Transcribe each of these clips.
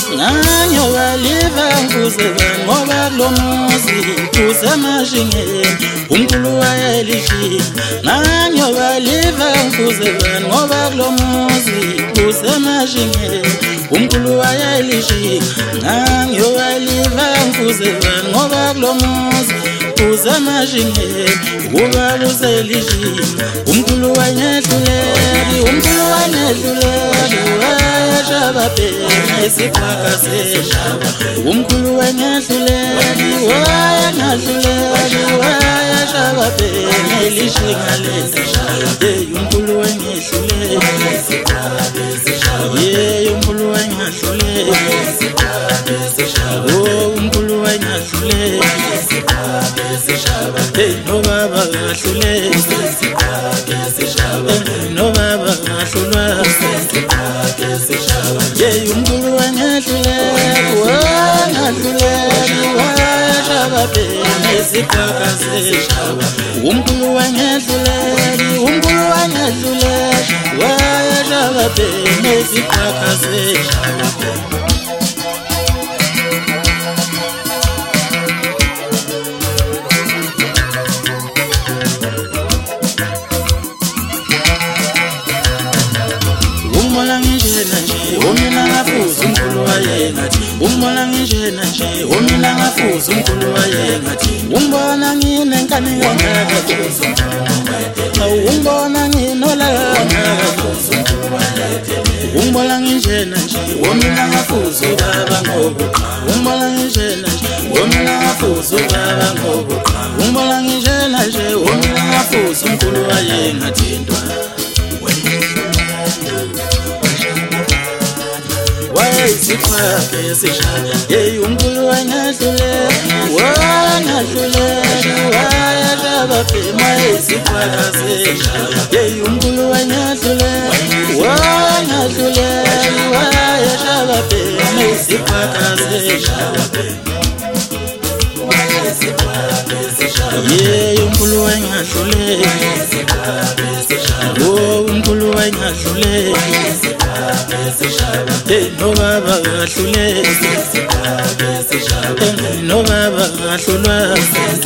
Nanyo waliva mfuzezana ngoba kulo muzi kusemashingeni umkhulu wayelishila. Nanyo waliva mfuzezana ngoba kulo muzi kusemashingeni umkhulu wayelishila. Nanyo waliva mfuzezana ngoba kulo muzi kusemashingeni ubaba uselishila. Umkhulu wanyehluleli, umkhulu wanyehluleli wayeshababhema isiphaka seshaba. Umkhulu wanyehluleli wayengahluleli wayeshababhema ilishinga lesishaba. Umkhulu wanyehluleli, umkhulu wanyehluleli, umkhulu wanyehluleli, no baba ngahluleli, no baba ngahlulwa. Umkhulu wanyehluleli wangahluleli wayeshababhema isiphaka seshaba. Umkhulu wanyehluleli, umkhulu wanyehluleli wayeshababhema isiphaka seshaba. Umbona nginjena nje umina ngafuza umkhulu wayengathi. Umbona nginjena nje umina ngafuza umkhulu wayengathi. Umbona nginenkani kangaka, umbona nginolaka. Umbona nginjena nje umina ngafuza ubaba ngobuqa. Umbona nginjena nje umina ngafuza ubaba ngobuqa. Umbona nginjena nje umina ngafuza umkhulu wayengathi. Isiphaka seshaba. Umkhulu wanyehluleli wangahluleli wayeshababhema isiphaka seshaba. Umkhulu wanyehluleli wangahluleli wayeshababhema isiphaka seshaba. Umkhulu wangahluleli, umkhulu wangahluleli, no baba ngahluleli, no baba ngahlulwa.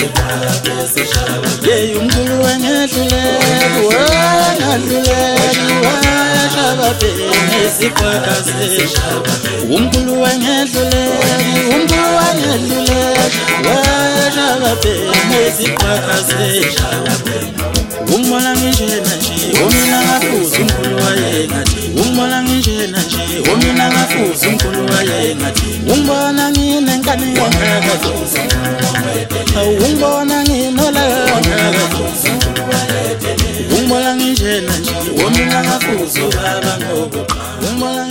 Umkhulu wanyehluleli wangahluleli wayeshababhema isiphaka seshaba. Umkhulu wanyehluleli, umkhulu wanyehluleli wayeshababhema isiphaka seshaba. Umbona nginjena nje umina ngafuza umkhulu wayengathi. Umbona nginjena nje umina ngafuza umkhulu wayengathi. Umbona nginenkani kangaka, umbona nginolaka. Umbona nginjena nje umina ngafuza ubaba ngobuqa.